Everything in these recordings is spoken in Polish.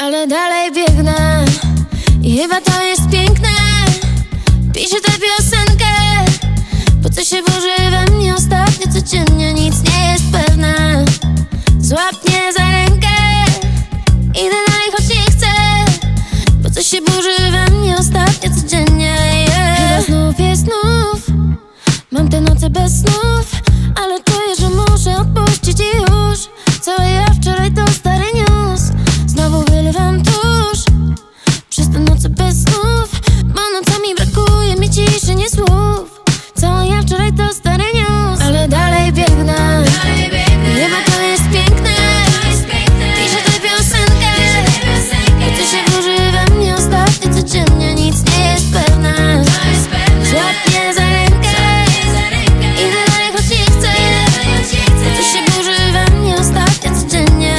ale dalej biegnę. I chyba to jest piękne. Piszę tę piosenkę, bo co się burzy we mnie ostatnio codziennie, nic nie jest pewne. Złap mnie za rękę, idę dalej, choć nie chcę, bo co się burzy we mnie ostatnio codziennie, Chyba znów jest znów, mam te noce bez snów, ale czuję, że muszę odpuścić i już. Całe ja wczoraj to stary news. Znowu wylewam tusz przez te noce bez snów, bo nocami brakuje mi ciszy, nie słów. Całe ja wczoraj to stary news, ale dalej biegnę. Chyba to jest piękne. Piszę tę piosenkę, bo co się burzy we mnie ostatnio codziennie, nic nie jest pewne. Złap mnie za rękę, idę dalej, choć nie chcę, bo co się burzy we mnie ostatnio codziennie,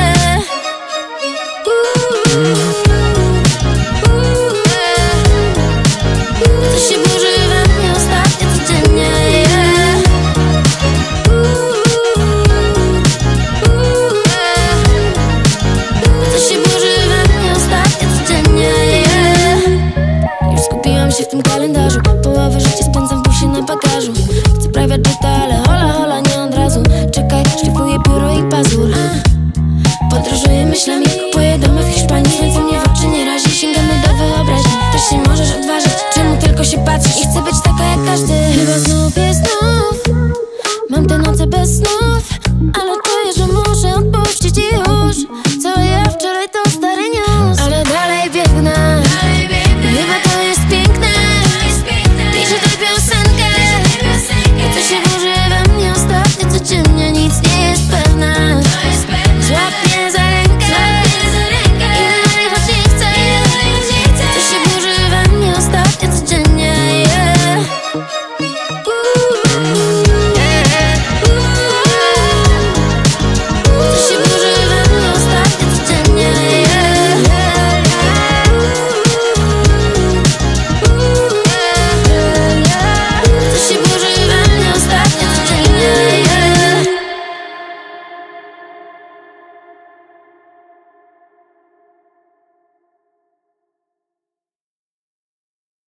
co się burzy we mnie ostatnio codziennie, co się burzy we mnie ostatnio codziennie, Już skupiłam się w tym kalendarzu, połowę życia spędzam w busie na bagażu. Chcę private jetta, ale hola, hola, nie od razu. Czekaj, szlifuję pióro i pazur. Podróżuję myślami, kupuję domy w Hiszpanii. Słońce mnie w oczy nie razi, sięgamy do wyobraźni. Też się możesz odważyć, czemu tylko się patrzysz? Nie chcę być